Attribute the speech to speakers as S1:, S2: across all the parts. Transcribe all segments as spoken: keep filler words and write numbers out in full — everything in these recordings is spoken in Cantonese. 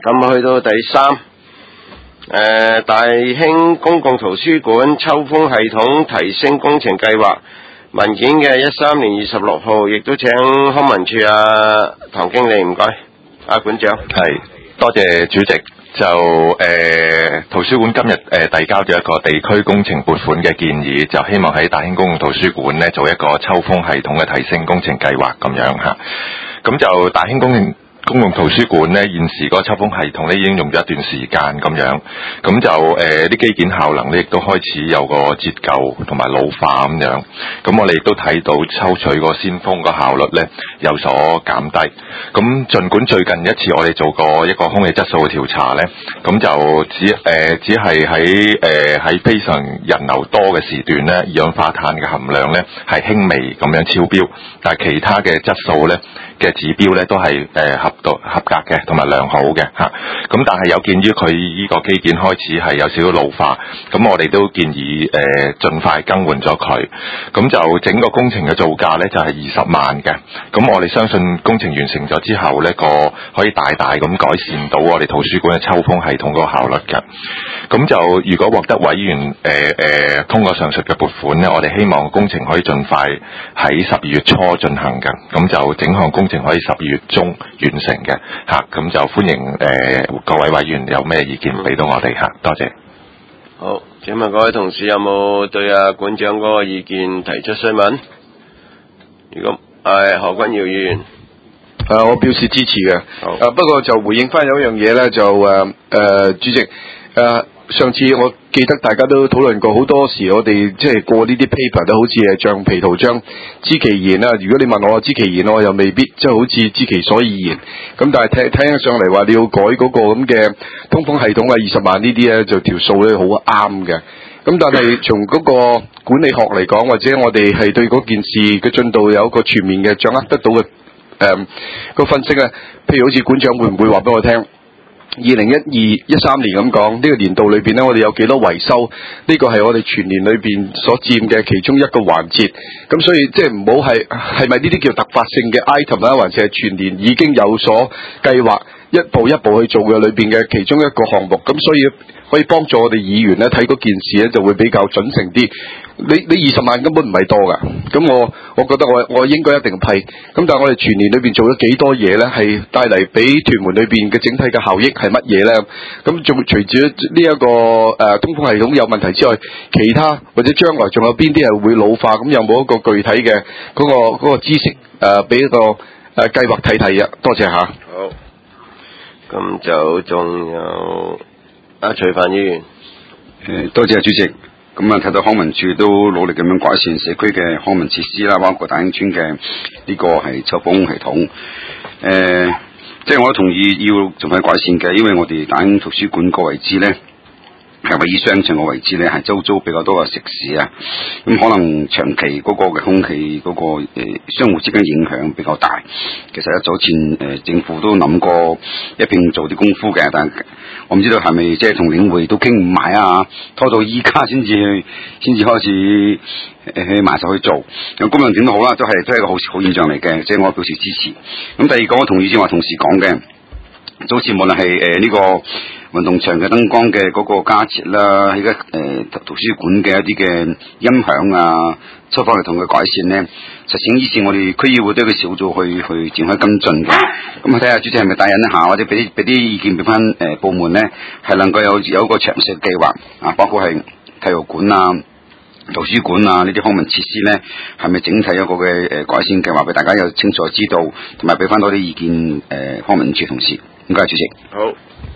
S1: 咁去到第三，誒、呃、大興公共圖書館抽風系統提升工程計劃文件嘅一三年二十六號，亦都請康文署啊唐經理，唔該，阿館長。
S2: 係，多謝主席。就誒、呃、圖書館今日誒遞交咗一個地區工程撥款嘅建議，就希望喺大興公共圖書館咧做一個抽風系統嘅提升工程計劃咁樣嚇。咁就大興工程公共圖書館咧，現時嗰個抽風系統咧已經用咗一段時間咁樣，咁就誒啲、呃、基建效能咧亦都開始有個折舊同埋老化咁樣。咁我哋亦都睇到抽取個先鋒個效率咧有所減低。咁儘管最近一次我哋做過一個空氣質素嘅調查咧，咁就只誒、呃、只係喺誒喺非常人流多嘅時段咧，二氧化碳嘅含量咧係輕微咁樣超標，但係其他嘅質素咧嘅指標咧都係誒、呃、合到合格嘅同埋良好嘅嚇。咁但係有見於佢呢個基建開始係有少少老化，咁我哋都建議誒、呃、盡快更換咗佢。咁就整個工程嘅造價咧就係二十萬嘅。咁我哋相信工程完成咗之後呢個可以大大咁改善到我哋圖書館嘅抽風系統個效率嘅。咁就如果獲得委員誒誒、呃呃、通過上述嘅撥款呢，我哋希望工程可以盡快喺十二月初進行嘅。咁就整項工程可以十二月中完成嘅嚇。咁就歡迎誒、呃、各位委員有咩意見俾到我哋嚇，多謝。
S1: 好，請問各位同事有冇對阿館長嗰個意見提出詢問？如果係何君堯議員。
S3: 誒、啊，我表示支持嘅。誒、啊，不過就回應翻有一樣嘢咧，就誒誒、呃，主席誒、呃，上次我記得大家都討論過，好多時我哋即係過呢啲 paper 都好似係橡皮圖章，知其然啦。如果你問我知其然，我又未必即係好似知其所以然。咁但係聽聽上嚟話你要改嗰個咁嘅通風系統啊，二十萬呢啲咧就條數咧好啱嘅。咁但係從嗰個管理學嚟講，或者我哋係對嗰件事嘅進度有一個全面嘅掌握得到嘅。誒、嗯，個分析咧，譬如好似館長會唔會話俾我聽？二零一二一三年咁講，呢、這個年度裏邊咧，我哋有幾多維修？呢、這個係我哋全年裏邊所佔嘅其中一個環節。咁所以即係唔好係係咪呢啲叫突發性嘅 item 啦，還是係全年已經有所計劃，一步一步去做嘅裏邊嘅其中一個項目？咁所以可以幫助我哋議員咧睇嗰件事咧就會比較準成啲。你你二十萬根本唔係多噶，咁我我覺得我我應該一定批。咁但係我哋全年裏邊做咗幾多嘢咧，係帶嚟俾屯門裏邊嘅整體嘅效益係乜嘢咧？咁仲隨住呢一個誒、呃、通風系統有問題之外，其他或者將來仲有邊啲係會老化？咁有冇一個具體嘅嗰、那個嗰、那個知識誒，俾、呃、一個誒計劃睇睇啊？多謝吓。
S1: 好，咁就仲有阿徐帆議員。
S4: 誒，多謝主席。咁啊，睇到康文署都努力咁樣改善社區嘅康文設施啦，包括大興村嘅呢個係抽風系統。誒、呃，即係我都同意要盡快改善嘅，因為我哋大興圖書館個位置咧，係位於商場嘅位置咧，係周遭比較多嘅食肆啊，咁可能長期嗰個嘅空氣嗰、那個誒、呃、相互之間影響比較大。其實一早前誒、呃、政府都諗過一併做啲功夫嘅，但係我唔知道係咪即係同領匯都傾唔埋啊，拖到依家先至去，先至開始誒去埋手去做。咁無論點都好啦，都係都係一個好好現象嚟嘅，即係我表示支持。咁第二個我同意先話同事講嘅，早前無論係誒呢個運動場嘅燈光嘅嗰個加設啦，而家誒圖書館嘅一啲嘅音響啊，抽風系統嘅改善咧，實情以前我哋區議會都有個小組去去展開跟進嘅。咁啊睇下主席係咪帶引一下，或者俾啲俾啲意見俾翻誒部門咧，係能夠有有一個詳細計劃啊，包括係體育館啊、圖書館啊呢啲康文設施咧，係咪整體有個嘅誒改善計劃俾大家有清楚知道，同埋俾翻多啲意見誒、呃、康文署同事。唔該，主席。
S1: 好。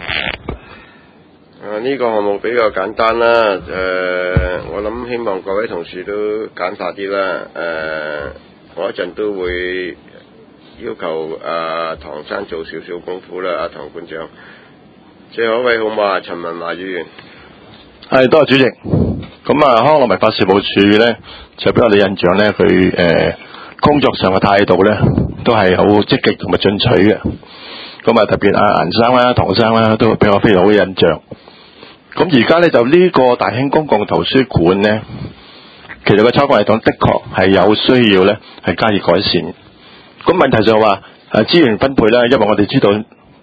S1: 啊！呢、這個項目比較簡單啦，誒、呃，我諗希望各位同事都簡化啲啦，誒、呃，我一陣都會要求阿唐生做少少功夫啦，阿、啊、唐館長。最後一位號碼陳文華議員。
S5: 係，多謝主席。咁啊，康樂文化事務處咧，就俾我哋印象咧，佢誒、呃、工作上嘅態度咧，都係好積極同埋進取嘅。咁啊，特別阿顏生啦、唐生啦，都俾我非常好嘅印象。咁而家咧就呢個大興公共圖書館咧，其實個抽風系統的確係有需要咧，係加以改善。咁問題就係話誒資源分配咧，因為我哋知道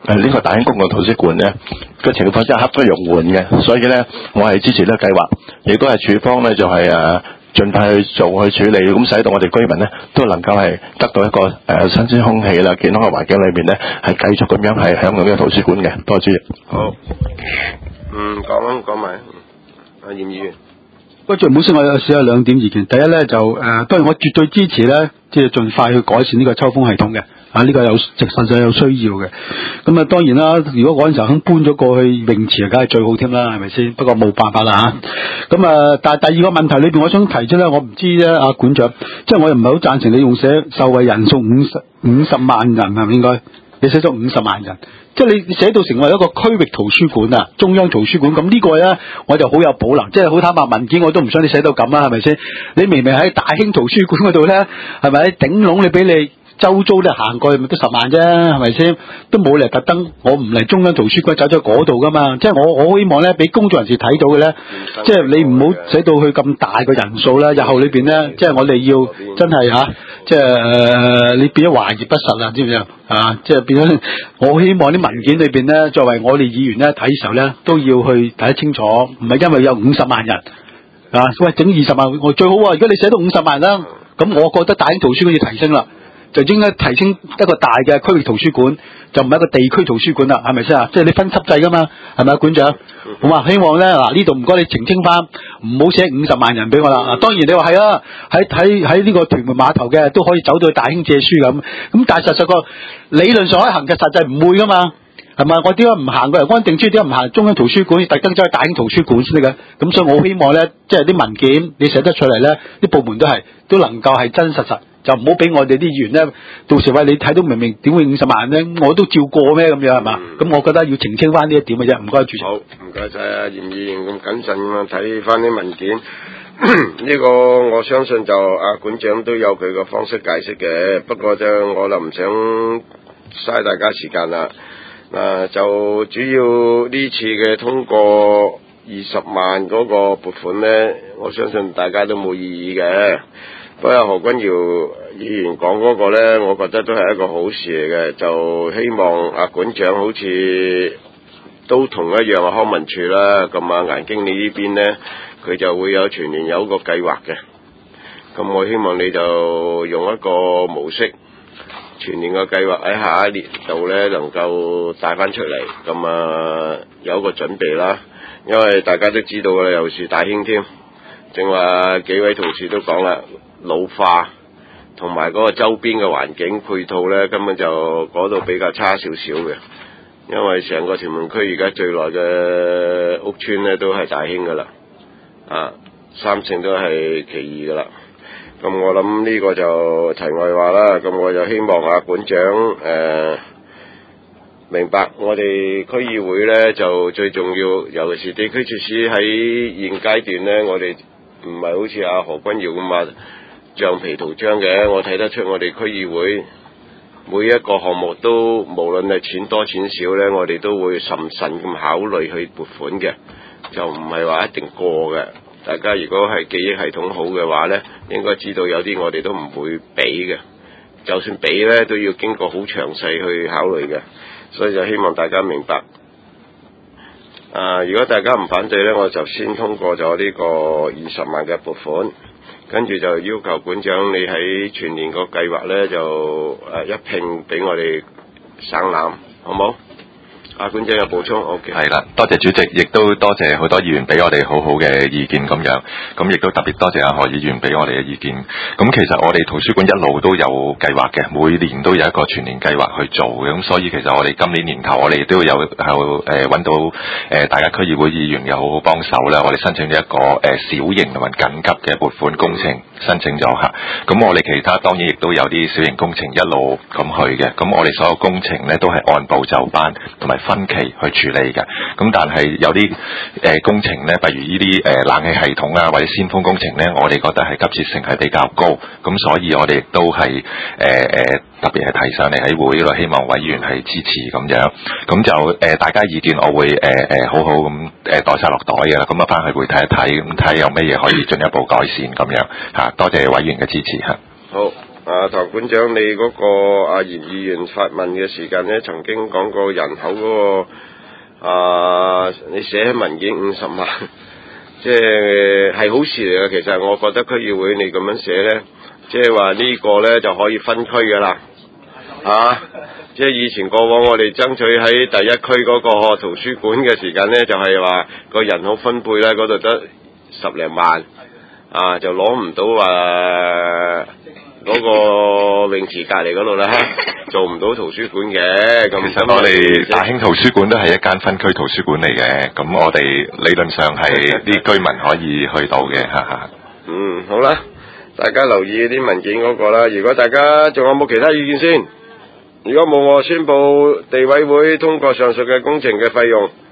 S5: 誒呢個大興公共圖書館咧嘅情況真係刻不容緩嘅，所以咧我係支持呢個計劃，亦都係處方咧就係誒盡快去做去處理，咁使到我哋居民咧都能夠係得到一個誒、呃、新鮮空氣啦、健康嘅環境裏面咧係繼續咁樣係享用呢個圖書館嘅。多謝主席。
S1: 好，嗯，講啊講埋，阿嚴議員。
S6: 不過唔好先，我有少有兩點意見。第一咧就誒、呃，當然我絕對支持咧，即係盡快去改善呢個抽風系統嘅。啊，呢、這個有實實際有需要嘅。咁啊，當然啦，如果嗰陣時候肯搬咗過去泳池，梗係最好添啦，係咪先？不過冇辦法啦嚇。咁啊，但係第二個問題裏邊，我想提出咧，我唔知咧，阿、啊、館長，即係我又唔係好贊成你用寫受惠人數五十五十萬人係咪應該？你寫咗五十萬人，即係你寫到成為一個區域圖書館啊，中央圖書館。咁呢個咧，我就好有保留，即係好坦白，文件我都唔想你寫到咁啦，係咪先？你明明喺大興圖書館嗰度咧，係咪頂籠你俾你？周遭咧行過去咪都十萬啫，係咪先？都冇理由特登，我唔嚟中央圖書館走咗嗰度噶嘛。即係我我好希望咧，俾公眾人士睇到嘅咧，即係你唔好寫到去咁大個人數啦。日後裏邊咧，即係我哋要真係嚇，即係誒你變咗華而不實啦，知唔知啊？啊，即係變咗。我希望啲文件裏邊咧，作為我哋議員咧睇嘅時候咧，都要去睇得清楚，唔係因為有五十萬人啊，喂整二十萬我最好啊！如果你寫到五十萬啦，咁我覺得大興圖書館要提升啦。就應該提升一個大嘅區域圖書館，就唔係一個地區圖書館啦，係咪先啊？即係你分級制噶嘛，係咪啊，館長？好嘛，希望咧嗱呢度唔該你澄清翻，唔好寫五十萬人俾我啦。嗱，當然你話係啊，喺喺喺呢個屯門碼頭嘅都可以走到去大興借書咁，咁但係實際個理論上可以行嘅，實際唔會噶嘛。係咪？我點解唔行過嚟安定書？點解唔行中央圖書館？特登走去大興圖書館先得嘅？咁所以我好希望咧，即係啲文件你寫得出嚟咧，啲部門都係都能夠係真實實，就唔好俾我哋啲議員咧，到時話你睇到明明點會五十萬咧，我都照過咩咁樣係嘛？咁、嗯、我覺得要澄清翻呢一點嘅啫。唔該，主席。好，
S1: 唔該晒啊，嚴議員咁謹慎咁樣睇翻啲文件。呢個我相信就阿館長都有佢個方式解釋嘅，不過就我就唔想嘥大家時間啦。嗱、啊，就主要呢次嘅通過二十萬嗰個撥款呢，我相信大家都冇異議嘅。不過何君堯議員講嗰個呢，我覺得都係一個好事嚟嘅，就希望阿館長好似都同一樣啊，康文署啦，咁啊顏經理呢邊呢，佢就會有全年有一個計劃嘅。咁我希望你就用一個模式。全年嘅計劃喺下一年度咧，能夠帶翻出嚟，咁啊有一個準備啦。因為大家都知道啦，又是大興添，正話幾位同事都講啦，老化同埋嗰個周邊嘅環境配套咧，根本就嗰度比較差少少嘅。因為成個屯門區而家最耐嘅屋邨咧，都係大興噶啦，啊三聖都係其二噶啦。咁我諗呢個就題外話啦，咁我就希望阿館長誒、呃、明白，我哋區議會呢就最重要，尤其是地區設施喺現階段呢，我哋唔係好似阿何君堯咁話橡皮圖章嘅，我睇得出我哋區議會每一個項目都無論係錢多錢少呢，我哋都會審慎咁考慮去撥款嘅，就唔係話一定過嘅。大家如果係記憶系統好嘅話呢，應該知道有啲我哋都唔會俾嘅，就算俾呢都要經過好詳細去考慮嘅，所以就希望大家明白。啊，如果大家唔反對呢，我就先通過咗呢個二十萬嘅撥款，跟住就要求館長你喺全年個計劃呢，就誒一併俾我哋省覽，好冇？阿館長有補充 ，OK。
S2: 係啦，多謝主席，亦都多謝好多議員俾我哋好好嘅意見咁樣，咁亦都特別多謝阿何議員俾我哋嘅意見。咁其實我哋圖書館一路都有計劃嘅，每年都有一個全年計劃去做嘅，咁所以其實我哋今年年頭我哋都有有誒揾到誒、呃、大家區議會議員又好好幫手啦，我哋申請咗一個誒、呃、小型同埋緊急嘅撥款工程申請咗嚇。咁我哋其他當然亦都有啲小型工程一路咁去嘅，咁我哋所有工程呢都係按部就班同埋分期去處理嘅，咁但係有啲誒、呃、工程咧，例如呢啲誒冷氣系統啊，或者先鋒工程咧，我哋覺得係急切性係比較高，咁所以我哋亦都係誒誒特別係提上嚟喺會度，希望委員係支持咁樣，咁就誒、呃、大家意見我會誒誒、呃、好好咁誒袋晒落袋嘅啦，咁啊翻去會睇一睇，咁睇有咩嘢可以進一步改善咁樣嚇，多謝委員嘅支持嚇。
S1: 好， 啊，唐館長，你嗰、那個啊嚴議員發問嘅時間咧，曾經講過人口嗰、那個啊，你寫喺文件五十萬，即係係好事嚟嘅。其實我覺得區議會你咁樣寫咧，即係話呢個咧就可以分區噶啦，啊，即係以前過往我哋爭取喺第一區嗰個圖書館嘅時間咧，就係話個人口分配咧嗰度得十零萬，啊，就攞唔到話。嗰個泳池隔離嗰度咧，做唔到圖書館嘅。咁
S2: 其實我哋大興圖書館都係一間分區圖書館嚟嘅，咁我哋理論上係啲居民可以去到嘅，哈哈。
S1: 嗯，好啦，大家留意啲文件嗰個啦。如果大家仲有冇其他意見先？如果冇，我宣佈地委會通過上述嘅工程嘅費用。